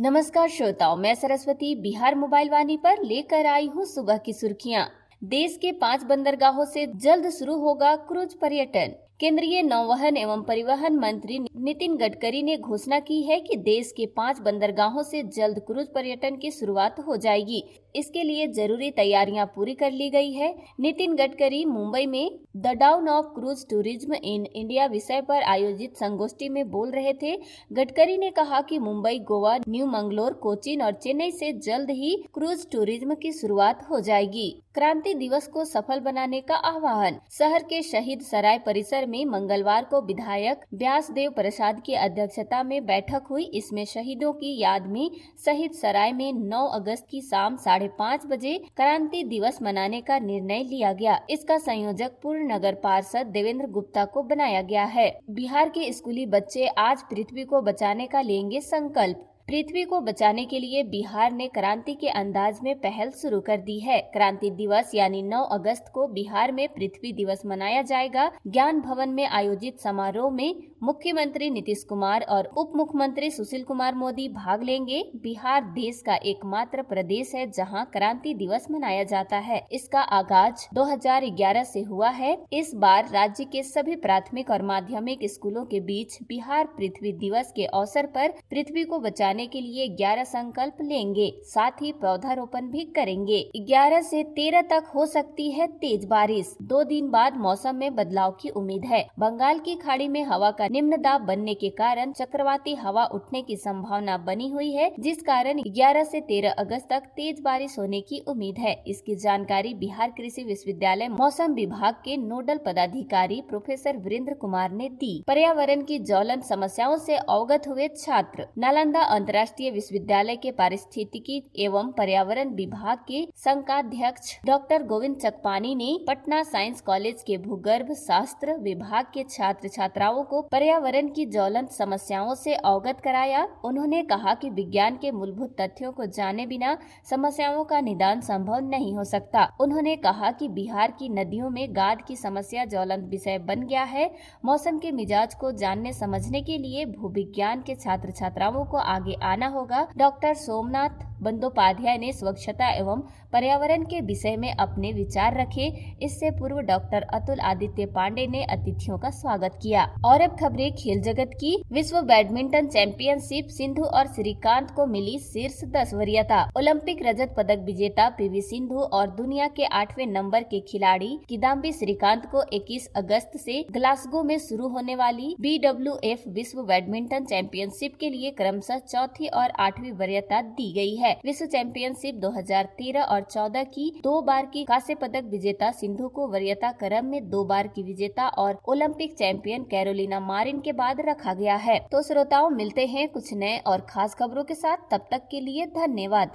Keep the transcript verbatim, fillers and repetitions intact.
नमस्कार श्रोताओं, मैं सरस्वती बिहार मोबाइल वाणी पर लेकर आई हूँ सुबह की सुर्खियाँ। देश के पांच बंदरगाहों से जल्द शुरू होगा क्रूज पर्यटन। केंद्रीय नौवहन एवं परिवहन मंत्री नितिन गडकरी ने घोषणा की है कि देश के पांच बंदरगाहों से जल्द क्रूज पर्यटन की शुरुआत हो जाएगी। इसके लिए जरूरी तैयारियां पूरी कर ली गई है। नितिन गडकरी मुंबई में the dawn of cruise tourism in India विषय पर आयोजित संगोष्ठी में बोल रहे थे। गडकरी ने कहा कि मुंबई, गोवा, न्यू मंगलोर, कोचीन और चेन्नई से जल्द ही क्रूज टूरिज्म की शुरुआत हो जाएगी। क्रांति दिवस को सफल बनाने का आह्वान। शहर के शहीद सराय परिसर में मंगलवार को विधायक व्यासदेव प्रसाद की अध्यक्षता में बैठक हुई। इसमें शहीदों की याद में शहीद सराय में नौ अगस्त की शाम साढ़े पाँच बजे क्रांति दिवस मनाने का निर्णय लिया गया। इसका संयोजक पूर्व नगर पार्षद देवेंद्र गुप्ता को बनाया गया है। बिहार के स्कूली बच्चे आज पृथ्वी को बचाने का लेंगे संकल्प। पृथ्वी को बचाने के लिए बिहार ने क्रांति के अंदाज में पहल शुरू कर दी है। क्रांति दिवस यानी नौ अगस्त को बिहार में पृथ्वी दिवस मनाया जाएगा। ज्ञान भवन में आयोजित समारोह में मुख्यमंत्री नीतीश कुमार और उप मुख्यमंत्री सुशील कुमार मोदी भाग लेंगे। बिहार देश का एकमात्र प्रदेश है जहां क्रांति दिवस मनाया जाता है। इसका आगाज दो हज़ार ग्यारह से हुआ है। इस बार राज्य के सभी प्राथमिक और माध्यमिक स्कूलों के बीच बिहार पृथ्वी दिवस के अवसर पर पृथ्वी को बचाने के लिए ग्यारह संकल्प लेंगे। साथ ही पौधारोपण भी करेंगे। ग्यारह से तेरह तक हो सकती है तेज बारिश। दो दिन बाद मौसम में बदलाव की उम्मीद है। बंगाल की खाड़ी में हवा का निम्न दाब बनने के कारण चक्रवाती हवा उठने की संभावना बनी हुई है, जिस कारण ग्यारह से तेरह अगस्त तक तेज बारिश होने की उम्मीद है। इसकी जानकारी बिहार कृषि विश्वविद्यालय मौसम विभाग के नोडल पदाधिकारी प्रोफेसर वीरेंद्र कुमार ने दी। पर्यावरण की ज्वलन समस्याओं से अवगत हुए छात्र। नालंदा अंतर्राष्ट्रीय विश्वविद्यालय के पारिस्थितिकी एवं पर्यावरण विभाग के संकाध्यक्ष डॉक्टर गोविंद चकपानी ने पटना साइंस कॉलेज के भूगर्भ शास्त्र विभाग के छात्र छात्राओं को पर्यावरण की ज्वलंत समस्याओं से अवगत कराया। उन्होंने कहा कि विज्ञान के मूलभूत तथ्यों को जाने बिना समस्याओं का निदान संभव नहीं हो सकता। उन्होंने कहा कि बिहार की नदियों में गाद की समस्या ज्वलंत विषय बन गया है। मौसम के मिजाज को जानने समझने के लिए भूविज्ञान के छात्र छात्राओं को आगे आना होगा। डॉक्टर सोमनाथ बंदोपाध्याय ने स्वच्छता एवं पर्यावरण के विषय में अपने विचार रखे। इससे पूर्व डॉक्टर अतुल आदित्य पांडे ने अतिथियों का स्वागत किया। और अब खबरें खेल जगत की। विश्व बैडमिंटन चैंपियनशिप सिंधु और श्रीकांत को मिली शीर्ष दस वरीयता। ओलंपिक रजत पदक विजेता पीवी सिंधु और दुनिया के आठवें नंबर के खिलाड़ी किदाम्बी श्रीकांत को इक्कीस अगस्त से ग्लासगो में शुरू होने वाली बी डब्ल्यू एफ विश्व बैडमिंटन चैंपियनशिप के लिए क्रमशः चौथी और आठवीं वरीयता दी गई है। विश्व चैंपियनशिप दो हज़ार तेरह और चौदह की दो बार की कांस्य पदक विजेता सिंधु को वरीयता क्रम में दो बार की विजेता और ओलंपिक चैंपियन कैरोलिना मारिन के बाद रखा गया है। तो श्रोताओं, मिलते हैं कुछ नए और खास खबरों के साथ। तब तक के लिए धन्यवाद।